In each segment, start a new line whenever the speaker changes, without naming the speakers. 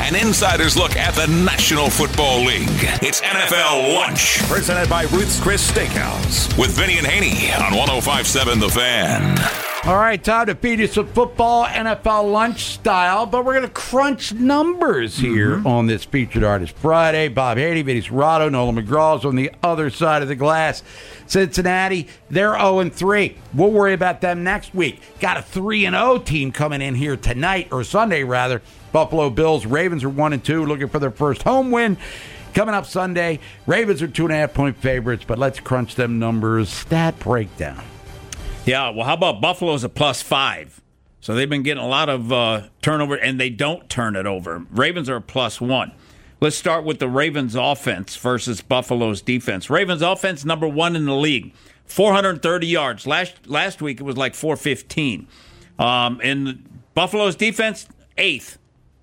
an insider's look at the National Football League. It's NFL Lunch.
Presented by Ruth's Chris Steakhouse.
With Vinny and Haney on 105.7 The Fan.
All right, time to feed you some football, NFL lunch style, but we're going to crunch numbers here on this Featured Artist Friday. Bob Haney, Vinny Serrato, Nolan McGraw's on the other side of the glass. Cincinnati, they're 0-3. We'll worry about them next week. Got a 3-0 team coming in here tonight, or Sunday rather. Buffalo Bills, Ravens are 1-2, looking for their first home win. Coming up Sunday, Ravens are 2.5-point favorites, but let's crunch them numbers. Stat breakdown.
Yeah, well, how about Buffalo's a +5? So they've been getting a lot of turnover, and they don't turn it over. Ravens are a +1. Let's start with the Ravens offense versus Buffalo's defense. Ravens offense, number 1 in the league, 430 yards. Last week it was like 415. And Buffalo's defense, 8th,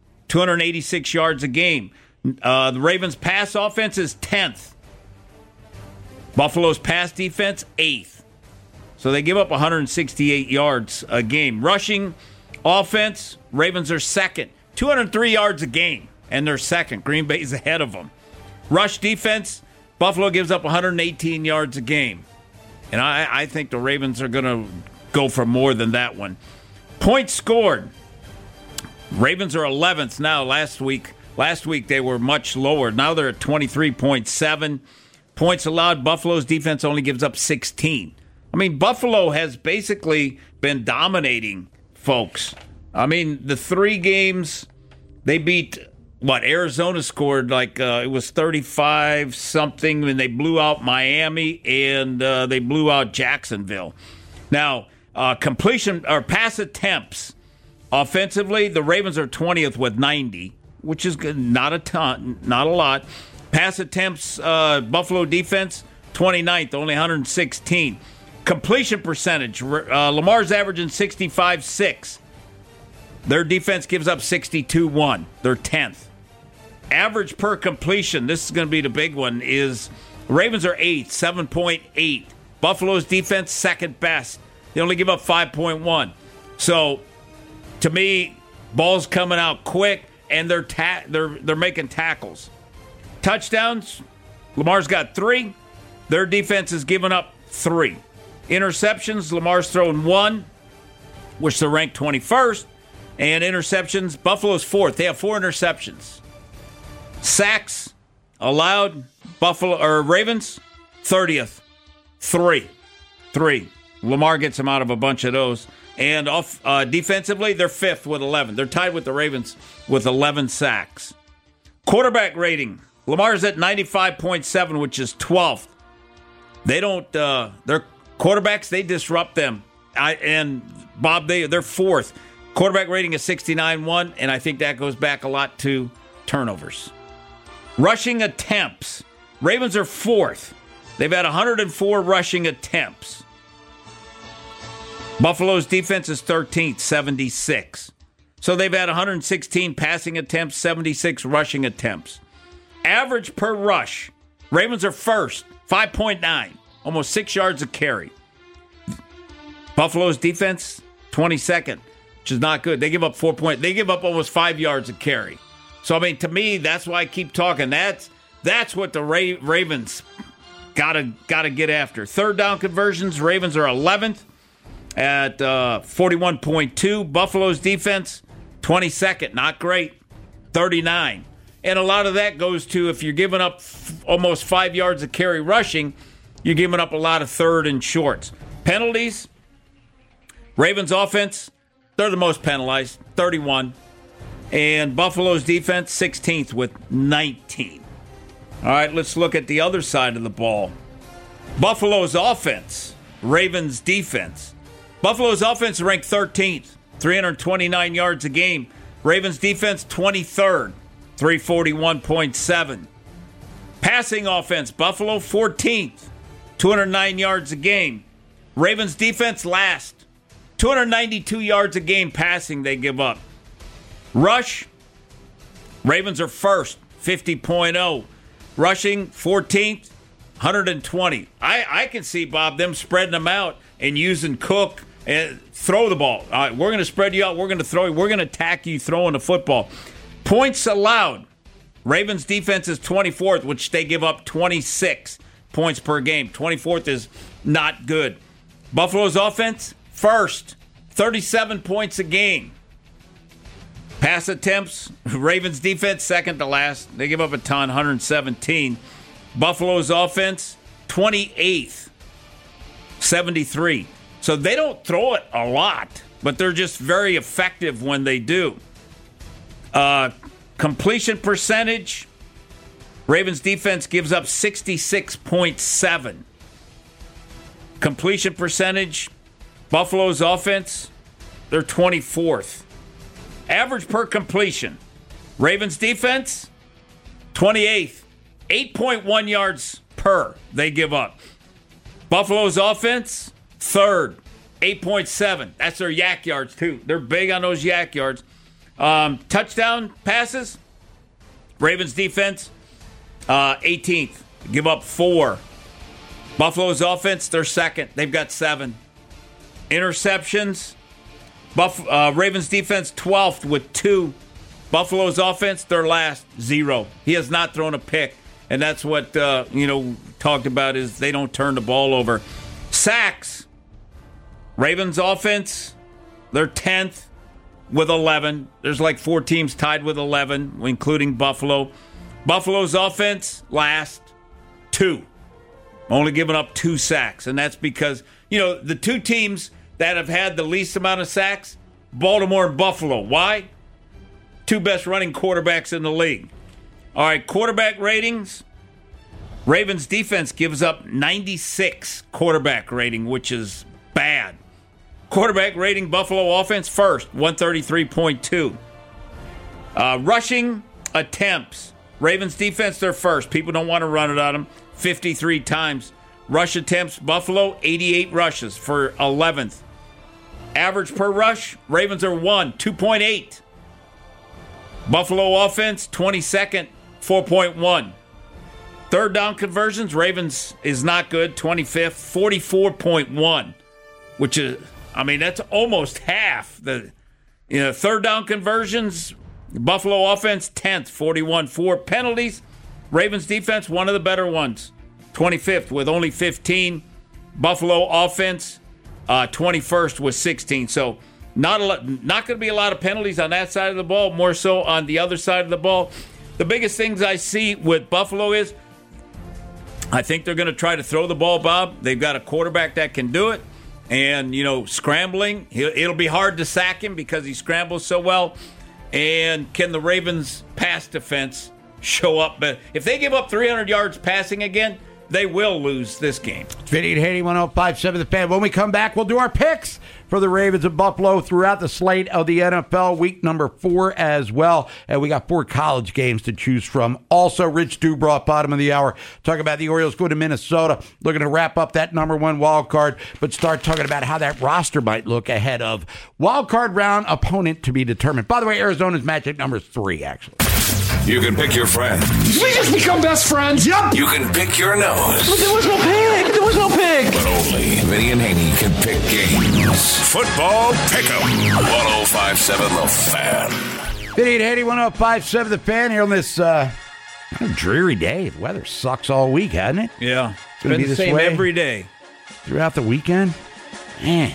286 yards a game. The Ravens' pass offense is 10th. Buffalo's pass defense, 8th. So they give up 168 yards a game. Rushing offense, Ravens are 2nd, 203 yards a game, and they're 2nd. Green Bay's ahead of them. Rush defense, Buffalo gives up 118 yards a game. And I think the Ravens are going to go for more than that one. Points scored, Ravens are 11th now. Last week they were much lower. Now they're at 23.7. Points allowed, Buffalo's defense only gives up 16. I mean, Buffalo has basically been dominating, folks. I mean, the 3 games they beat, Arizona scored it was 35-something, and they blew out Miami, and they blew out Jacksonville. Now, completion or pass attempts, offensively, the Ravens are 20th with 90, which is good, not a ton, not a lot. Pass attempts, Buffalo defense, 29th, only 116. Completion percentage, Lamar's averaging 65.6. Their defense gives up 62.1. They're 10th. Average per completion, this is going to be the big one, is Ravens are 8th, 7.8. Buffalo's defense, 2nd best. They only give up 5.1. So, to me, ball's coming out quick, and they're making tackles. Touchdowns, Lamar's got 3. Their defense is giving up 3. Interceptions, Lamar's thrown 1, which they're ranked 21st. And interceptions, Buffalo's 4th. They have 4 interceptions. Sacks allowed, Ravens, 30th. 3. Lamar gets them out of a bunch of those. And defensively, they're 5th with 11. They're tied with the Ravens with 11 sacks. Quarterback rating, Lamar's at 95.7, which is 12th. They don't, their quarterbacks, they disrupt them. And Bob, they're 4th. Quarterback rating is 69.1, and I think that goes back a lot to turnovers. Rushing attempts, Ravens are 4th. They've had 104 rushing attempts. Buffalo's defense is 13th, 76. So they've had 116 passing attempts, 76 rushing attempts. Average per rush, Ravens are 1st, 5.9, almost 6 yards a carry. Buffalo's defense, 22nd, which is not good. They give up 4 points. They give up almost 5 yards a carry. So, I mean, to me, that's why I keep talking. That's what the Ravens gotta get after. Third down conversions, Ravens are 11th at 41.2. Buffalo's defense, 22nd, not great, 39. And a lot of that goes to if you're giving up almost 5 yards a carry rushing, you're giving up a lot of third and shorts. Penalties, Ravens offense, they're the most penalized, 31. And Buffalo's defense, 16th with 19. All right, let's look at the other side of the ball. Buffalo's offense, Ravens defense. Buffalo's offense ranked 13th, 329 yards a game. Ravens defense, 23rd. 341.7. Passing offense, Buffalo 14th, 209 yards a game. Ravens defense last, 292 yards a game passing they give up. Rush, Ravens are 1st, 50.0. Rushing 14th, 120. I can see, Bob, them spreading them out and using Cook and throw the ball. All right, we're going to spread you out. We're going to throw you. We're going to attack you throwing the football. Points allowed. Ravens defense is 24th, which they give up 26 points per game. 24th is not good. Buffalo's offense, first, 37 points a game. Pass attempts, Ravens defense, second to last. They give up a ton, 117. Buffalo's offense, 28th, 73. So they don't throw it a lot, but they're just very effective when they do. Completion percentage, Ravens defense gives up 66.7. Completion percentage, Buffalo's offense, they're 24th. Average per completion, Ravens defense, 28th. 8.1 yards per they give up. Buffalo's offense, third, 8.7. That's their yak yards, too. They're big on those yak yards. Touchdown passes, Ravens defense, 18th. Give up 4. Buffalo's offense, they're second. They've got 7. Interceptions, Ravens defense, 12th with 2. Buffalo's offense, they're last, 0. He has not thrown a pick. And that's what, talked about is they don't turn the ball over. Sacks, Ravens offense, they're 10th with 11. There's like 4 teams tied with 11, including Buffalo. Buffalo's offense, last, 2. Only giving up 2 sacks. And that's because, the 2 teams that have had the least amount of sacks, Baltimore and Buffalo. Why? 2 best running quarterbacks in the league. All right, quarterback ratings. Ravens defense gives up 96 quarterback rating, which is bad. Quarterback rating, Buffalo offense, first, 133.2. Rushing attempts. Ravens defense, they're first. People don't want to run it on them. 53 times. Rush attempts, Buffalo, 88 rushes for 11th. Average per rush, Ravens are 2.8. Buffalo offense, 22nd, 4.1. Third down conversions, Ravens is not good, 25th, 44.1, which is, that's almost half. Third down conversions, Buffalo offense, 10th, 41.4. Penalties, Ravens defense, one of the better ones, 25th with only 15. Buffalo offense, 21st with 16. So not going to be a lot of penalties on that side of the ball, more so on the other side of the ball. The biggest things I see with Buffalo is I think they're going to try to throw the ball, Bob. They've got a quarterback that can do it. And, scrambling, it'll be hard to sack him because he scrambles so well. And can the Ravens' pass defense show up? But if they give up 300 yards passing again, they will lose this game.
Vinny and Haney, 105.7 The Fan. When we come back, we'll do our picks for the Ravens of Buffalo throughout the slate of the NFL, week number 4 as well. And we got 4 college games to choose from. Also, Rich Dubroff, bottom of the hour, talking about the Orioles going to Minnesota, looking to wrap up that number 1 wild card, but start talking about how that roster might look ahead of wild card round opponent to be determined. By the way, Arizona's matchup number 3, actually.
You can pick your friends.
Did we just become best friends? Yep.
You can pick your nose.
But there was no pig. There was no pig.
But only Vinny and Haney can pick games. Football Pick'em. 105.7 The Fan.
Vinny and Haney, 105.7 The Fan, here on this dreary day. The weather sucks all week, hasn't it?
Yeah.
It's going to be
the
this
same
way
every day.
throughout the weekend. Man,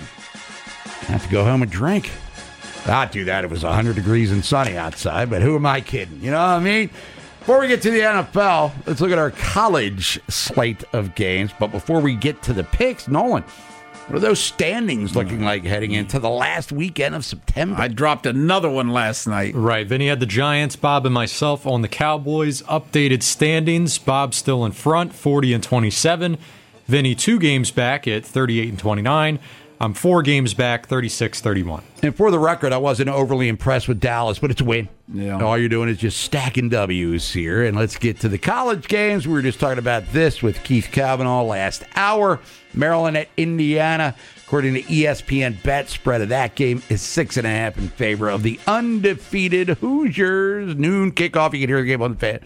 I have to go home and drink. Not do that. It was 100 degrees and sunny outside, but who am I kidding? You know what I mean? Before we get to the NFL, let's look at our college slate of games. But before we get to the picks, Nolan, what are those standings looking like heading into the last weekend of September?
I dropped another one last night.
Right. Vinny had the Giants, Bob and myself on the Cowboys. Updated standings. Bob still in front, 40-27. Vinny 2 games back at 38-29. I'm 4 games back, 36-31.
And for the record, I wasn't overly impressed with Dallas, but it's a win.
Yeah.
All you're doing is just stacking W's here. And let's get to the college games. We were just talking about this with Keith Cavanaugh last hour. Maryland at Indiana. According to ESPN Bet, spread of that game is 6.5 in favor of the undefeated Hoosiers. Noon kickoff. You can hear the game on the Fan.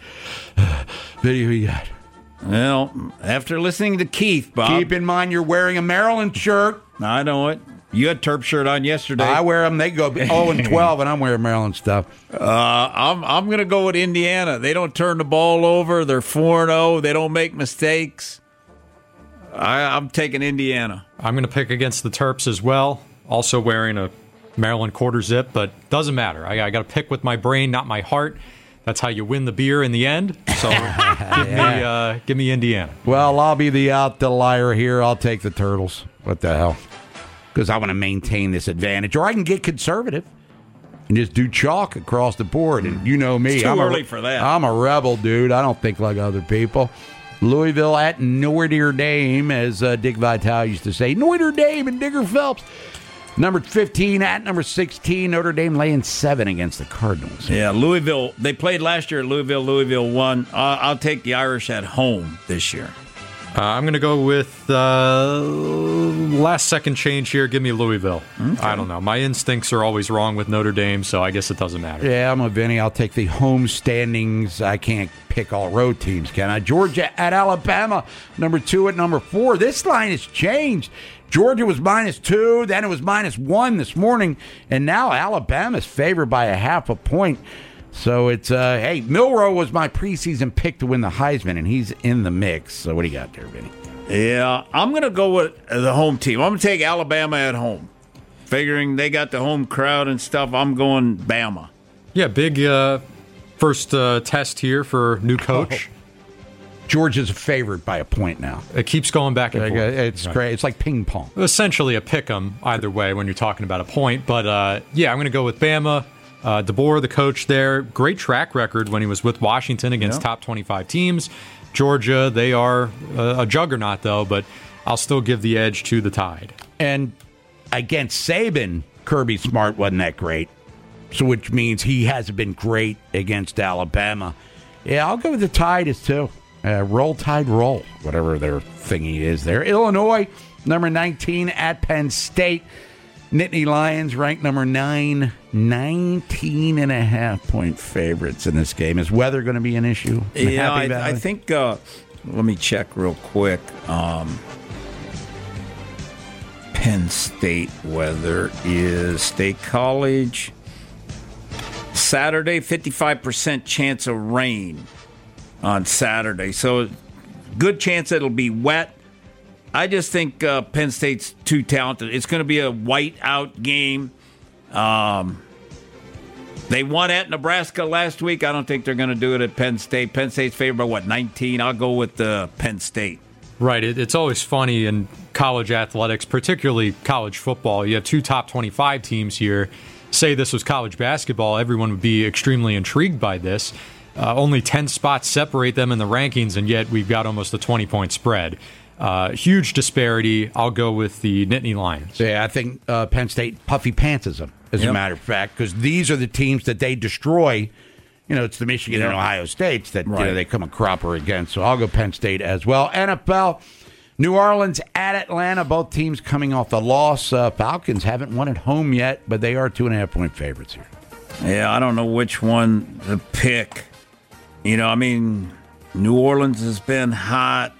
Video you got.
Well, after listening to Keith, Bob.
Keep in mind you're wearing a Maryland shirt.
I know it. You had Terp shirt on yesterday.
I wear them. They go 0-12, and I'm wearing Maryland stuff.
I'm going to go with Indiana. They don't turn the ball over. They're 4-0. They don't make mistakes. I'm taking Indiana.
I'm going to pick against the Terps as well. Also wearing a Maryland quarter zip, but doesn't matter. I got to pick with my brain, not my heart. That's how you win the beer in the end. So give me Indiana.
Well, I'll be the liar here. I'll take the Turtles. What the hell? Because I want to maintain this advantage. Or I can get conservative and just do chalk across the board. And you know me.
It's too early for that.
I'm a rebel, dude. I don't think like other people. Louisville at Notre Dame, as Dick Vitale used to say. Notre Dame and Digger Phelps. Number 15 at number 16. Notre Dame laying 7 against the Cardinals.
Yeah, Louisville. They played last year at Louisville. Louisville won. I'll take the Irish at home this year.
I'm going to go with last second change here. Give me Louisville. Okay. I don't know. My instincts are always wrong with Notre Dame, so I guess it doesn't matter.
Yeah, I'm a Vinny. I'll take the home standings. I can't pick all road teams, can I? Georgia at Alabama, number 2 at number 4. This line has changed. Georgia was -2, then it was -1 this morning, and now Alabama's favored by a half a point. So it's, hey, Milroe was my preseason pick to win the Heisman, and he's in the mix. So what do you got there, Vinny?
Yeah, I'm going to go with the home team. I'm going to take Alabama at home. Figuring they got the home crowd and stuff, I'm going Bama.
Yeah, big first test here for new coach.
Georgia's a favorite by a point now.
It keeps going back and forth.
It's great. It's like ping pong.
Essentially a pick 'em either way when you're talking about a point. But, yeah, I'm going to go with Bama. DeBoer, the coach there, great track record when he was with Washington against top 25 teams. Georgia, they are a juggernaut, though, but I'll still give the edge to the Tide.
And against Saban, Kirby Smart wasn't that great, so which means he hasn't been great against Alabama. Yeah, I'll go with the Tide as too. Roll Tide Roll, whatever their thingy is there. Illinois, number 19 at Penn State. Nittany Lions ranked number 9, 19.5-point favorites in this game. Is weather going to be an issue?
Yeah, I think, let me check real quick. Penn State weather is State College. Saturday, 55% chance of rain on Saturday. So good chance it'll be wet. I just think Penn State's too talented. It's going to be a white-out game. They won at Nebraska last week. I don't think they're going to do it at Penn State. Penn State's favored by, 19? I'll go with Penn State.
Right. It's always funny in college athletics, particularly college football. You have 2 top 25 teams here. Say this was college basketball, everyone would be extremely intrigued by this. Only 10 spots separate them in the rankings, and yet we've got almost a 20-point spread. Huge disparity. I'll go with the Nittany Lions.
Yeah, I think Penn State puffy pantses them, as a matter of fact, because these are the teams that they destroy. You know, it's the Michigan and Ohio States that they come a cropper against. So I'll go Penn State as well. NFL, New Orleans at Atlanta, both teams coming off the loss. Falcons haven't won at home yet, but they are 2.5-point favorites here.
Yeah, I don't know which one to pick. You know, I mean, New Orleans has been hot.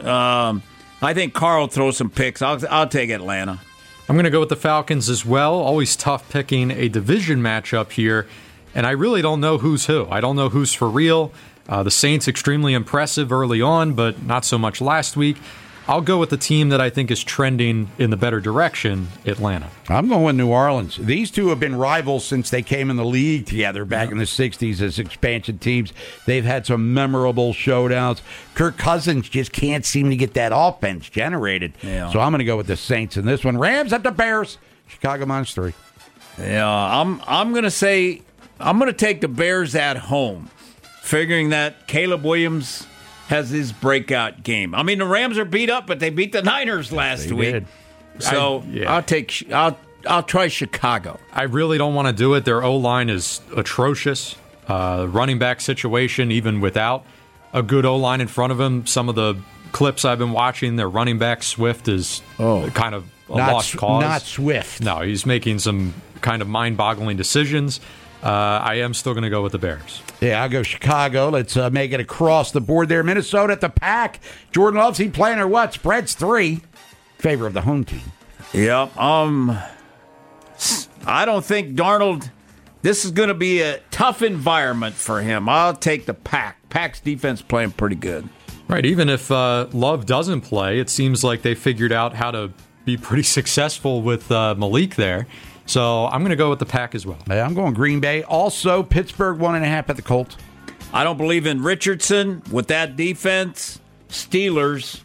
I think Carl throws some picks. I'll take Atlanta.
I'm going to go with the Falcons as well. Always tough picking a division matchup here, and I really don't know who's who. I don't know who's for real. The Saints extremely impressive early on, but not so much last week. I'll go with the team that I think is trending in the better direction, Atlanta.
I'm going with New Orleans. These two have been rivals since they came in the league together back in the 60s as expansion teams. They've had some memorable showdowns. Kirk Cousins just can't seem to get that offense generated. Yeah. So I'm going to go with the Saints in this one. Rams at the Bears. Chicago -3.
Yeah, I'm going to say I'm going to take the Bears at home, figuring that Caleb Williams has his breakout game. I mean, the Rams are beat up, but they beat the Niners last week.
Did.
So I'll try Chicago.
I really don't want to do it. Their O-line is atrocious. Running back situation, even without a good O-line in front of him. Some of the clips I've been watching, their running back Swift is kind of a lost cause.
Not Swift.
No, he's making some kind of mind-boggling decisions. I am still going to go with the Bears.
Yeah, I'll go Chicago. Let's make it across the board there. Minnesota at the Pack. Jordan Love's he playing or what? Spread's 3. Favor of the home team.
Yeah. I don't think Darnold. This is going to be a tough environment for him. I'll take the Pack. Pack's defense playing pretty good.
Right. Even if Love doesn't play, it seems like they figured out how to be pretty successful with Malik there. So I'm going to go with the Pack as well.
I'm going Green Bay. Also, Pittsburgh 1.5 at the Colts.
I don't believe in Richardson with that defense. Steelers.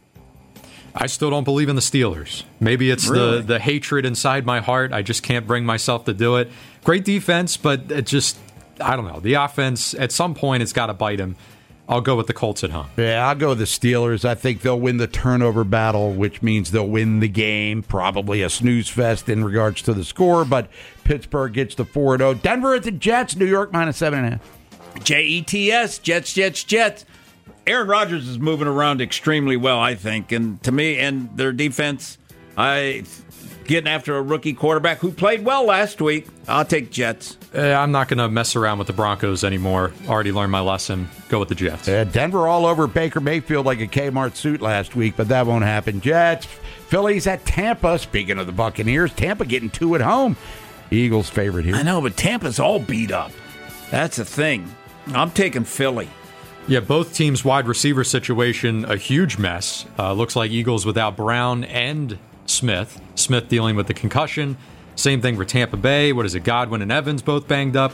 I still don't believe in the Steelers. Maybe it's
Really?
the hatred inside my heart. I just can't bring myself to do it. Great defense, but it just, I don't know. The offense, at some point, it's got to bite him. I'll go with the Colts at home.
Yeah, I'll go with the Steelers. I think they'll win the turnover battle, which means they'll win the game. Probably a snooze fest in regards to the score, but Pittsburgh gets the 4-0. Denver at the Jets. New York -7.5.
Jets, Jets. Aaron Rodgers is moving around extremely well, I think. And to me, and their defense, getting after a rookie quarterback who played well last week, I'll take Jets.
I'm not going to mess around with the Broncos anymore. Already learned my lesson. Go with the Jets.
Denver all over Baker Mayfield like a Kmart suit last week, but that won't happen. Jets. Phillies at Tampa. Speaking of the Buccaneers, Tampa getting 2 at home. Eagles favorite here.
I know, but Tampa's all beat up. That's the thing. I'm taking Philly.
Yeah, both teams' wide receiver situation, a huge mess. Looks like Eagles without Brown and Smith. Smith dealing with the concussion. Same thing for Tampa Bay. What is it? Godwin and Evans both banged up.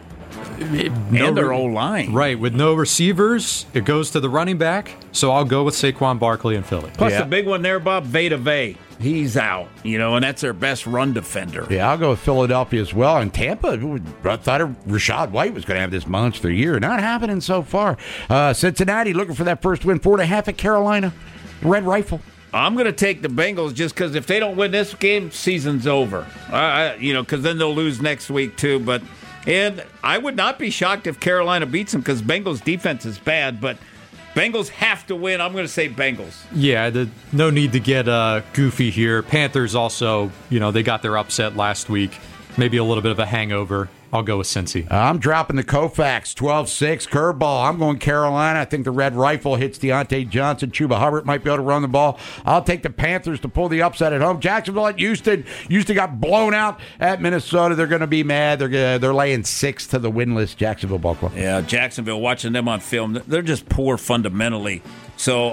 And their O-line.
Right, with no receivers, it goes to the running back. So I'll go with Saquon Barkley and Philly.
Plus the big one there, Bob, Vita Vea. He's out, and that's their best run defender.
Yeah, I'll go with Philadelphia as well. And Tampa, I thought Rashad White was going to have this monster year. Not happening so far. Cincinnati looking for that first win. 4.5 at Carolina. Red Rifle.
I'm going to take the Bengals just because if they don't win this game, season's over. Because then they'll lose next week too. And I would not be shocked if Carolina beats them because Bengals defense is bad, but Bengals have to win. I'm going to say Bengals.
Yeah, no need to get goofy here. Panthers also, they got their upset last week. Maybe a little bit of a hangover. I'll go with Cincy.
I'm dropping the Koufax. 12-6 curveball. I'm going Carolina. I think the Red Rifle hits Deontay Johnson. Chuba Hubbard might be able to run the ball. I'll take the Panthers to pull the upset at home. Jacksonville at Houston. Houston got blown out at Minnesota. They're going to be mad. They're laying 6 to the winless Jacksonville Ball Club.
Yeah, Jacksonville, watching them on film, they're just poor fundamentally. So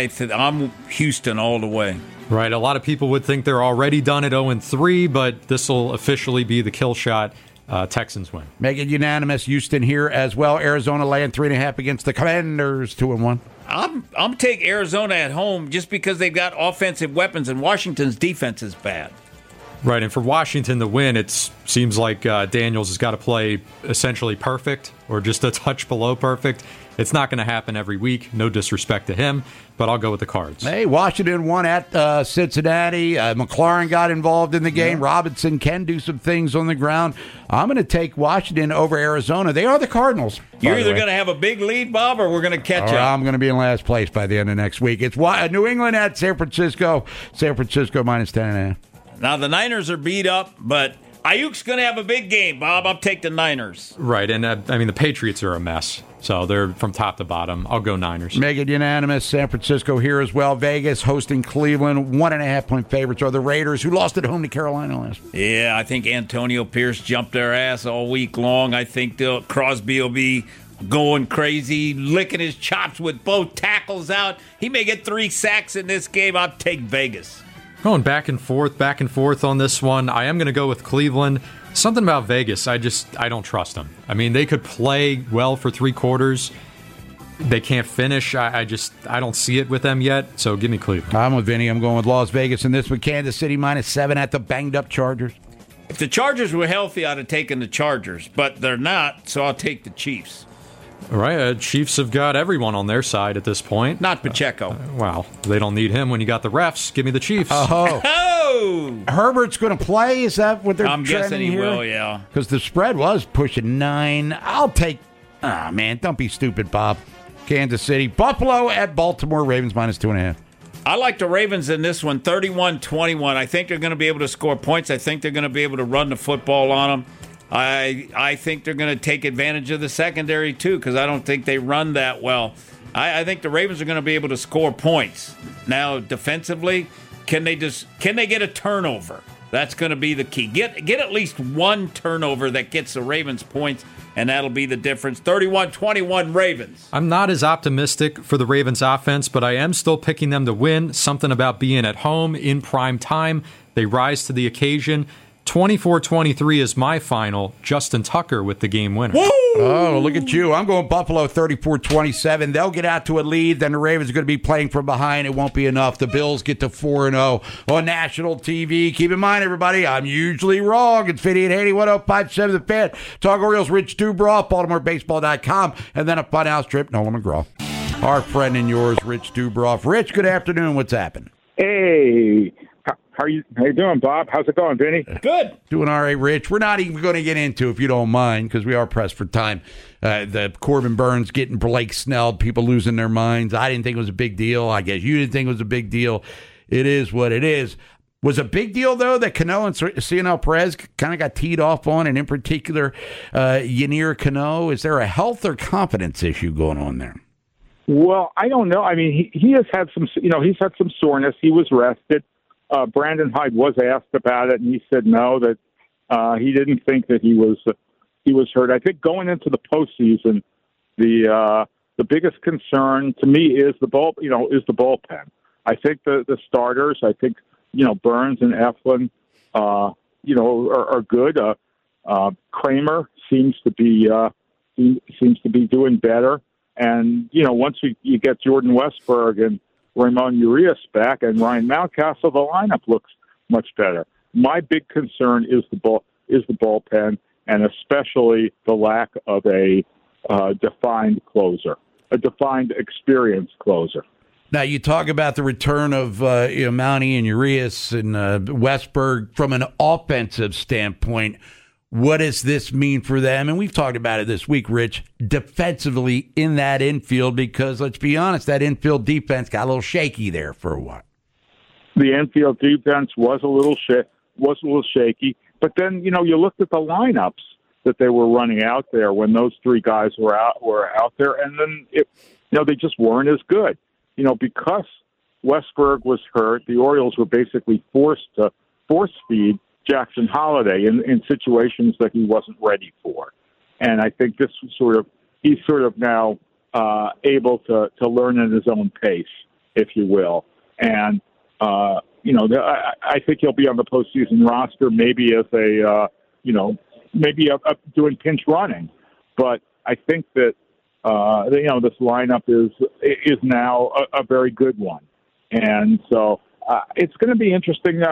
I'm Houston all the way.
Right, a lot of people would think they're already done at 0-3, but this will officially be the kill shot. Texans win.
Make it unanimous. Houston here as well. Arizona laying 3.5 against the Commanders. 2-1.
I'm taking Arizona at home just because they've got offensive weapons and Washington's defense is bad.
Right, and for Washington to win, it seems like Daniels has got to play essentially perfect or just a touch below perfect. It's not going to happen every week. No disrespect to him, but I'll go with the Cards.
Hey, Washington won at Cincinnati. McLaurin got involved in the game. Yeah. Robinson can do some things on the ground. I'm going to take Washington over Arizona. They are the Cardinals.
You're either going to have a big lead, Bob, or we're going to catch up.
I'm going to be in last place by the end of next week. It's New England at San Francisco. San Francisco -10.5.
Now, the Niners are beat up, but Ayuk's going to have a big game, Bob. I'll take the Niners.
Right, and the Patriots are a mess. So they're from top to bottom. I'll go Niners.
Make it unanimous. San Francisco here as well. Vegas hosting Cleveland. 1.5-point favorites are the Raiders, who lost at home to Carolina last week.
Yeah, I think Antonio Pierce jumped their ass all week long. I think Crosby will be going crazy, licking his chops with both tackles out. He may get 3 sacks in this game. I'll take Vegas.
Going back and forth on this one. I am going to go with Cleveland. Something about Vegas, I don't trust them. I mean, they could play well for 3 quarters. They can't finish. I don't see it with them yet, so give me Cleveland.
I'm with Vinny. I'm going with Las Vegas in this with Kansas City -7 at the banged-up Chargers.
If the Chargers were healthy, I'd have taken the Chargers, but they're not, so I'll take the Chiefs.
All right, Chiefs have got everyone on their side at this point.
Not Pacheco.
Wow, they don't need him when you got the refs. Give me the Chiefs.
Oh. Herbert's going to play? Is that what they're
I'm guessing he will, yeah.
Because the spread was pushing 9. I'll take... man, don't be stupid, Bob. Kansas City. Buffalo at Baltimore. Ravens -2.5.
I like the Ravens in this one, 31-21. I think they're going to be able to score points. I think they're going to be able to run the football on them. I think they're going to take advantage of the secondary, too, because I don't think they run that well. I think the Ravens are going to be able to score points. Now, defensively, can they get a turnover? That's going to be the key. Get at least one turnover that gets the Ravens points, and that'll be the difference. 31-21 Ravens.
I'm not as optimistic for the Ravens offense, but I am still picking them to win. Something about being at home in prime time. They rise to the occasion. 24-23 is my final. Justin Tucker with the game winner.
Woo!
Oh, look at you. I'm going Buffalo 34-27. They'll get out to a lead. Then the Ravens are going to be playing from behind. It won't be enough. The Bills get to 4-0 on national TV. Keep in mind, everybody, I'm usually wrong. It's Fitty and Haney, 105.7 The Fan. Talk Orioles, Rich Dubroff, BaltimoreBaseball.com, and then a Funhouse trip, Nolan McGraw. Our friend and yours, Rich Dubroff. Rich, good afternoon. What's happened?
Hey. How you doing, Bob? How's it going, Vinny?
Good.
Doing all right, Rich. We're not even going to get into, if you don't mind, because we are pressed for time, the Corbin Burns getting Blake Snell, people losing their minds. I didn't think it was a big deal. I guess you didn't think it was a big deal. It is what it is. Was a big deal, though, that Cano and Cionel Perez kind of got teed off on, and in particular, Yennier Cano. Is there a health or confidence issue going on there?
Well, I don't know. I mean, he has had some, he's had some soreness. He was rested. Brandon Hyde was asked about it, and he said no, that he didn't think that he was hurt. I think going into the postseason, the biggest concern to me is the bullpen. I think the starters. I think Burns and Eflin, are good. Kramer seems to be doing better, and once you get Jordan Westburg and Ramon Urias back and Ryan Mountcastle, the lineup looks much better. My big concern is the bullpen, and especially the lack of a defined closer, a defined experienced closer.
Now, you talk about the return of Mountie and Urias and Westburg from an offensive standpoint. What does this mean for them? And we've talked about it this week, Rich, defensively in that infield, because let's be honest, that infield defense got a little shaky there for a while.
The infield defense was a little shaky, but then you looked at the lineups that they were running out there when those three guys were out there, and then they just weren't as good. Because Westburg was hurt, the Orioles were basically forced to force feed Jackson Holliday in situations that he wasn't ready for. And I think this he's sort of now able to learn at his own pace, if you will. And, I think he'll be on the postseason roster, maybe as doing pinch running. But I think that, this lineup is now a very good one. And so it's going to be interesting,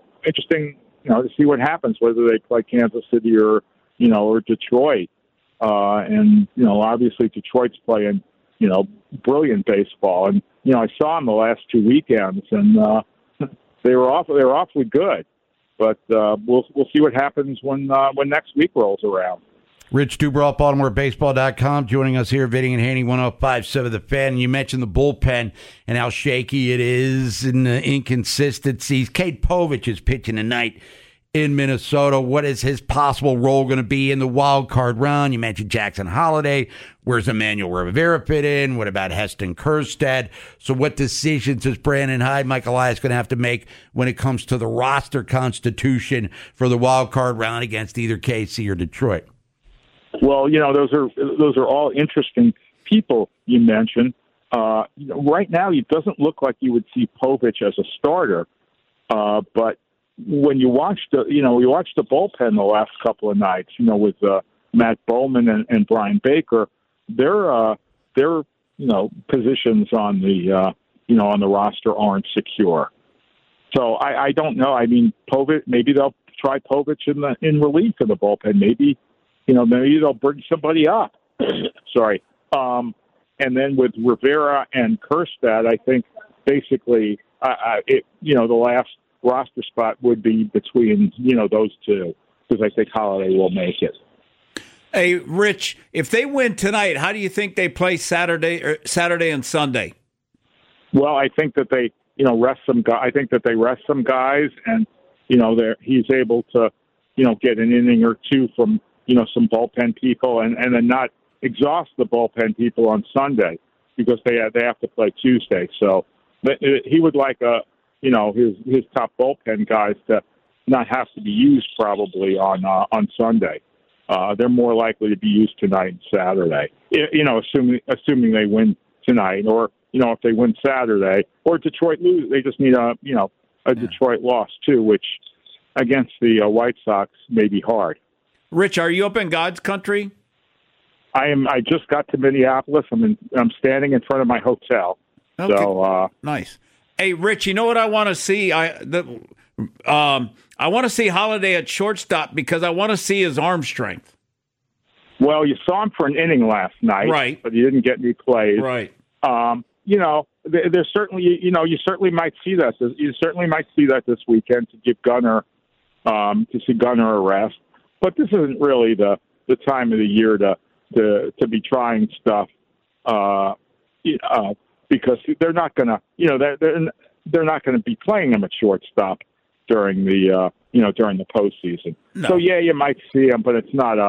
to see what happens, whether they play Kansas City or Detroit. And obviously Detroit's playing, brilliant baseball. And, I saw them the last 2 weekends, and they were awfully good. But we'll see what happens when next week rolls around.
Rich Dubroff, BaltimoreBaseball.com, joining us here, Vinny and Haney, 105.7 The Fan. You mentioned the bullpen and how shaky it is and the inconsistencies. Cade Povich is pitching tonight in Minnesota. What is his possible role going to be in the wild card round? You mentioned Jackson Holliday. Where's Emmanuel Rivera fit in? What about Heston Kjerstad? So what decisions is Brandon Hyde, Mike Elias going to have to make when it comes to the roster constitution for the wild card round against either KC or Detroit?
Well, those are all interesting people you mentioned. Right now, it doesn't look like you would see Povich as a starter, but when you watch the bullpen the last couple of nights, with Matt Bowman and Brian Baker, their positions on the roster aren't secure. So I don't know. I mean, Povich, maybe they'll try Povich in relief of the bullpen. Maybe they'll bring somebody up. Sorry. And then with Rivera and Kjerstad, I think basically, the last roster spot would be between, those two, because I think Holliday will make it.
Hey, Rich, if they win tonight, how do you think they play Saturday and Sunday?
Well, I think that they, rest some guys. I think that they rest some guys, and he's able to, get an inning or two from some bullpen people, and then not exhaust the bullpen people on Sunday because they have to play Tuesday. So he would like a his top bullpen guys to not have to be used probably on Sunday. They're more likely to be used tonight and Saturday. Assuming they win tonight, or if they win Saturday, or Detroit lose, they just need a Detroit loss too, which against the White Sox may be hard.
Rich, are you up in God's country?
I am. I just got to Minneapolis. I'm standing in front of my hotel.
Okay.
So
nice. Hey, Rich, you know what I want to see? I want to see Holiday at shortstop because I want to see his arm strength.
Well, you saw him for an inning last night,
right?
But he didn't get any plays,
right?
There's certainly, you certainly might see that. You certainly might see that this weekend to give Gunnar, to see Gunnar a rest. But this isn't really the time of the year to be trying stuff, because they're not going to, they're not going to be playing him at shortstop during the postseason.
No.
So yeah, you might see him, but it's not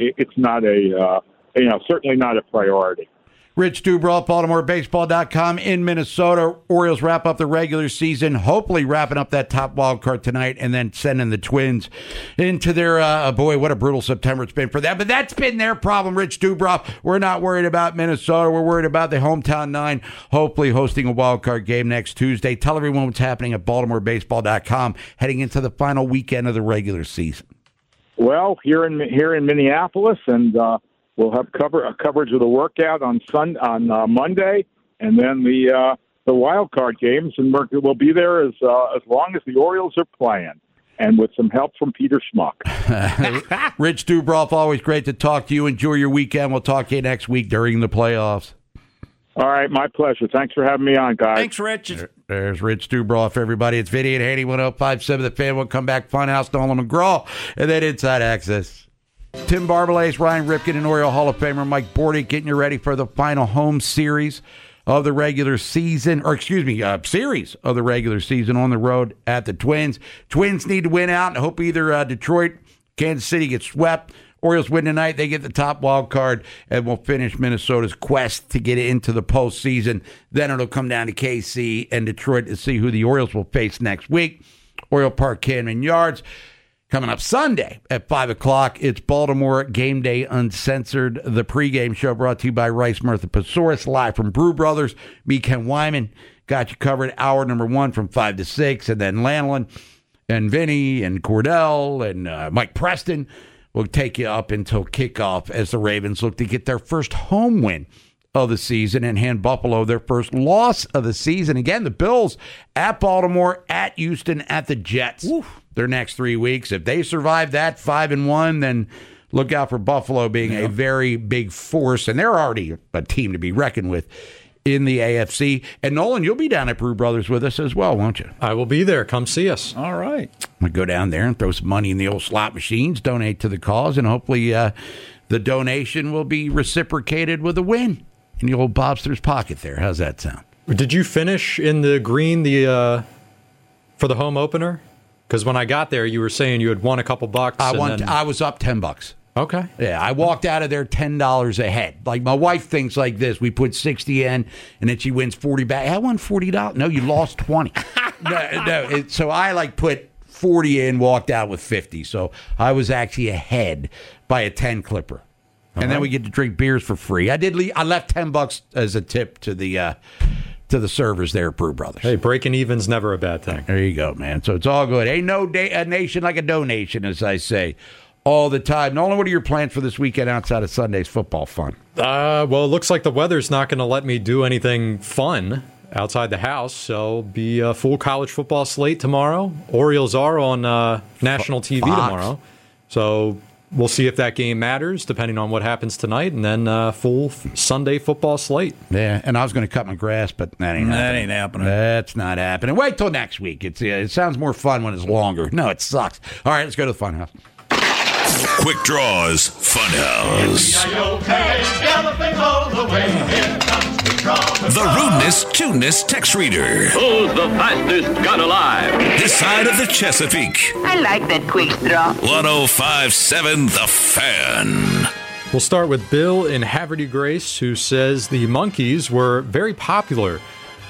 certainly not a priority.
Rich Dubroff, BaltimoreBaseball.com in Minnesota. Orioles wrap up the regular season, hopefully wrapping up that top wild card tonight and then sending the Twins into their, boy, what a brutal September it's been for them. But that's been their problem, Rich Dubroff. We're not worried about Minnesota. We're worried about the hometown nine, hopefully hosting a wild card game next Tuesday. Tell everyone what's happening at BaltimoreBaseball.com heading into the final weekend of the regular season.
Well, here in Minneapolis, and we'll have coverage of the workout on Monday, and then the wild card games, and we'll be there as long as the Orioles are playing, and with some help from Peter Schmuck.
Rich Dubroff, always great to talk to you. Enjoy your weekend. We'll talk to you next week during the playoffs.
All right, my pleasure. Thanks for having me on, guys.
Thanks, Rich.
There's Rich Dubroff, everybody. It's Vinny and Haney, 105.7 The Fan. We'll come back, Funhouse, Nolan McGraw, and then Inside Access. Tim Barbalace, Ryan Ripken, and Oriole Hall of Famer Mike Bordy getting you ready for the final home series of the regular season, series of the regular season on the road at the Twins. Twins need to win out and hope either Detroit, Kansas City gets swept. Orioles win tonight, they get the top wild card, and we'll finish Minnesota's quest to get into the postseason. Then it'll come down to KC and Detroit to see who the Orioles will face next week. Oriole Park, Camden Yards. Coming up Sunday at 5 o'clock, it's Baltimore Game Day Uncensored, the pregame show brought to you by Rice Murtha Pesaurus, live from Brew Brothers. Me, Ken Wyman, got you covered hour number 1 from 5 to 6, and then Lanolin and Vinny and Cordell and Mike Preston will take you up until kickoff as the Ravens look to get their first home win of the season and hand Buffalo their first loss of the season. Again, the Bills at Baltimore, at Houston, at the Jets. Oof. Their next 3 weeks. If they survive that 5-1, then look out for Buffalo being a very big force, and they're already a team to be reckoned with in the AFC. And Nolan, you'll be down at Brew Brothers with us as well, won't you?
I will be there. Come see us.
All right.
We go down there and throw some money in the old slot machines, donate to the cause, and hopefully the donation will be reciprocated with a win in the old Bobster's pocket there. How's that sound?
Did you finish in the green for the home opener? Because when I got there, you were saying you had won a couple bucks.
I was up $10.
Okay.
Yeah, I walked out of there $10 ahead. Like, my wife thinks like this. We put 60 in, and then she wins 40 back. I won $40. No, you lost 20. So I, put 40 in, walked out with 50. So I was actually ahead by a 10 clipper. And then we get to drink beers for free. I left $10 as a tip to the servers there at Brew Brothers.
Hey, breaking even's never a bad thing.
There you go, man. So it's all good. Ain't no a nation like a donation, as I say all the time. Nolan, what are your plans for this weekend outside of Sunday's football fun?
Well, it looks like the weather's not going to let me do anything fun outside the house, so be a full college football slate tomorrow. Orioles are on national TV tomorrow, so we'll see if that game matters, depending on what happens tonight, and then full Sunday football slate.
Yeah, and I was going to cut my grass, but that ain't happening. That's not happening. Wait till next week. It sounds more fun when it's longer. No, it sucks. All right, let's go to the Funhouse.
Quick Draws Funhouse. The rudeness, tuneness text reader.
Who's the fastest gun alive?
This side of the Chesapeake.
I like that quick draw.
105.7 The Fan.
We'll start with Bill in Haverty Grace, who says the Monkees were very popular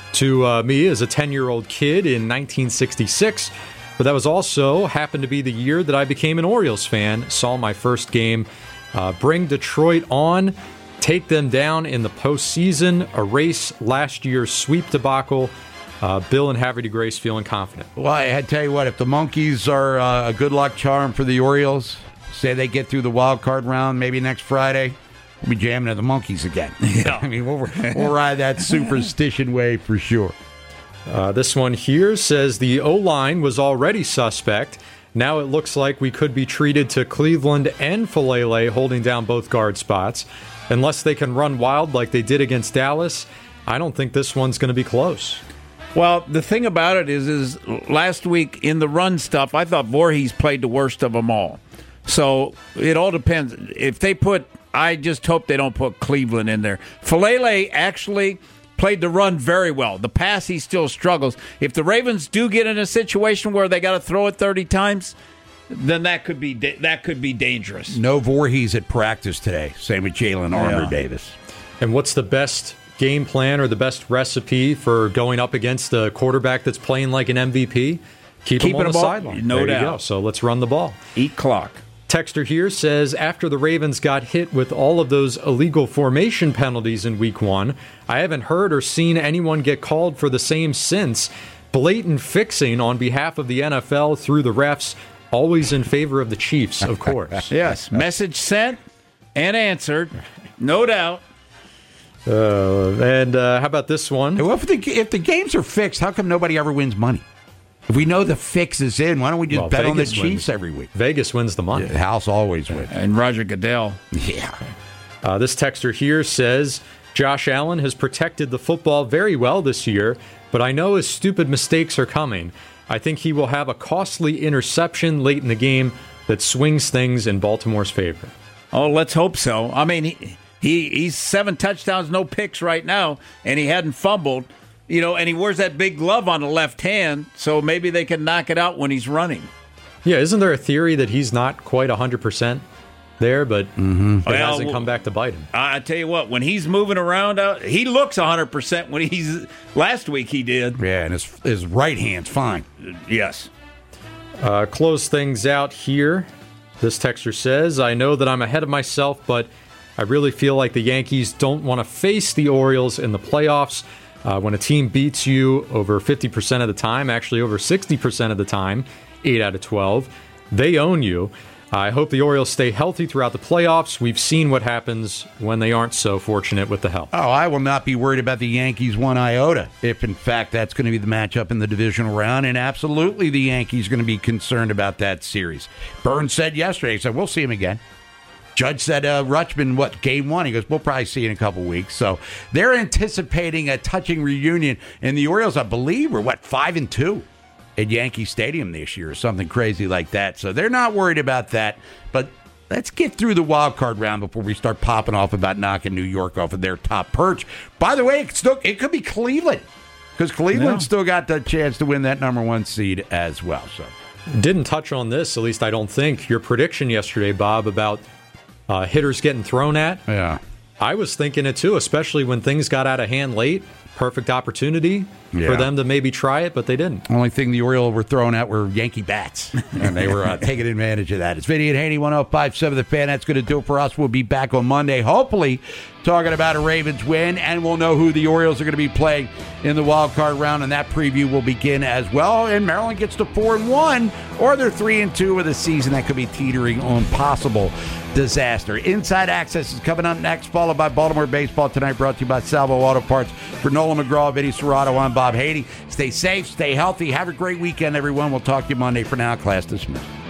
to me as a 10-year-old kid in 1966. But that was also happened to be the year that I became an Orioles fan, saw my first game bring Detroit on, take them down in the postseason, erase last year's sweep debacle. Bill and Haverty Grace feeling confident.
Well, I had to tell you what, if the Monkeys are a good luck charm for the Orioles, say they get through the wild card round maybe next Friday, we'll be jamming to the Monkeys again.
Yeah.
I mean, we'll ride that superstition wave for sure.
This one here says the O-line was already suspect. Now it looks like we could be treated to Cleveland and Falele holding down both guard spots. Unless they can run wild like they did against Dallas, I don't think this one's going to be close.
Well, the thing about it is last week in the run stuff, I thought Voorhees played the worst of them all. So it all depends. If they I just hope they don't put Cleveland in there. Falele actually played the run very well. The pass, he still struggles. If the Ravens do get in a situation where they got to throw it 30 times, then that could be dangerous.
No Voorhees at practice today. Same with Jalen Armour Davis.
And what's the best game plan or the best recipe for going up against a quarterback that's playing like an MVP? Keep him on the sideline.
No doubt.
You go. So let's run the ball.
Eat clock.
Texter here says, after the Ravens got hit with all of those illegal formation penalties in Week 1, I haven't heard or seen anyone get called for the same since. Blatant fixing on behalf of the NFL through the refs, always in favor of the Chiefs, of course.
Yes, message sent and answered, no doubt.
And how about this one?
Well, if the games are fixed, how come nobody ever wins money? If we know the fix is in, why don't we just bet on the Chiefs every week?
Vegas wins the money.
The house always wins.
And Roger Goodell.
Yeah.
This texter here says, Josh Allen has protected the football very well this year, but I know his stupid mistakes are coming. I think he will have a costly interception late in the game that swings things in Baltimore's favor.
Oh, let's hope so. I mean, he's 7 touchdowns, no picks right now, and he hadn't fumbled. You know, and he wears that big glove on the left hand, so maybe they can knock it out when he's running.
Yeah, isn't there a theory that he's not quite 100% there, but it hasn't come back to bite him?
I tell you what, when he's moving around, he looks 100% when last week he did.
Yeah, and his right hand's fine.
Yes.
Close things out here. This texter says, I know that I'm ahead of myself, but I really feel like the Yankees don't want to face the Orioles in the playoffs. When a team beats you over 50% of the time, actually over 60% of the time, 8 out of 12, they own you. I hope the Orioles stay healthy throughout the playoffs. We've seen what happens when they aren't so fortunate with the health.
Oh, I will not be worried about the Yankees one iota, if in fact that's going to be the matchup in the divisional round, and absolutely the Yankees are going to be concerned about that series. Burns said yesterday, he said, we'll see him again. Judge said, Rutschman, game 1? He goes, we'll probably see you in a couple weeks. So they're anticipating a touching reunion. And the Orioles, I believe, are 5-2 at Yankee Stadium this year or something crazy like that. So they're not worried about that. But let's get through the wild card round before we start popping off about knocking New York off of their top perch. By the way, it could be Cleveland, because Cleveland still got the chance to win that number 1 seed as well. So
didn't touch on this, at least I don't think. Your prediction yesterday, Bob, about hitters getting thrown at.
Yeah.
I was thinking it too, especially when things got out of hand late. Perfect opportunity for them to maybe try it, but they didn't.
Only thing the Orioles were thrown at were Yankee bats, and they were taking advantage of that. It's Vinny and Haney, 105.7 The Fan. That's going to do it for us. We'll be back on Monday, hopefully talking about a Ravens win, and we'll know who the Orioles are going to be playing in the wild card round, and that preview will begin as well. And Maryland gets to 4-1, or they're 3-2 with a season that could be teetering on possible disaster. Inside Access is coming up next, followed by Baltimore Baseball Tonight, brought to you by Salvo Auto Parts. For Nolan McGraw, Vinny Serrato, I'm Bob Haiti. Stay safe, stay healthy. Have a great weekend, everyone. We'll talk to you Monday. For now, class dismissed.